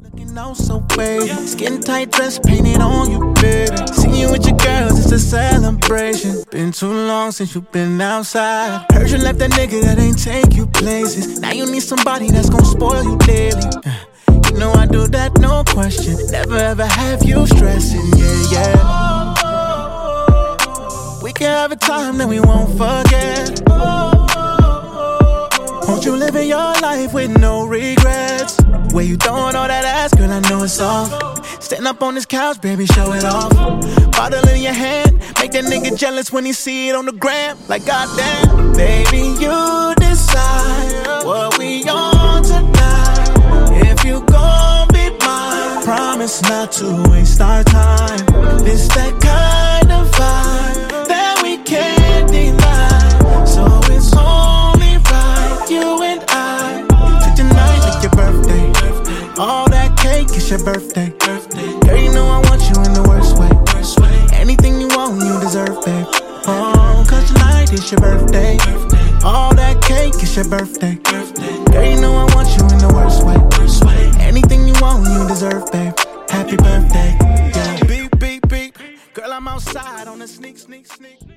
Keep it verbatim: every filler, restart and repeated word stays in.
Looking out so way, skin tight dress painted on you, baby. Seeing you with your girls, it's a celebration. Been too long since you've been outside. Heard you left that nigga that ain't take you places. Now you need somebody that's gon' spoil you daily. You know I do that, no question. Never ever have you stressing, yeah, yeah. We can have a time that we won't forget. Won't you living your life with no regrets? Where you throwing all that ass, girl, I know it's off. Stand up on this couch, baby, show it off. Bottle in your hand, make that nigga jealous when he see it on the gram. Like goddamn, baby, you decide what we on tonight. If you gon' be mine, promise not to waste our time. This that kind of vibe that we can't deny. So it's only right, you and I. Treat tonight like your birthday. All that cake is your birthday. Girl, you know I want you in the worst way. Anything you want, you deserve, babe. Oh, cause tonight is your birthday. All that cake is your birthday. Girl, you know I want you in the worst way. Anything you want, you deserve, babe. Happy birthday, yeah. Beep, beep, beep. Girl, I'm outside on a sneak, sneak, sneak.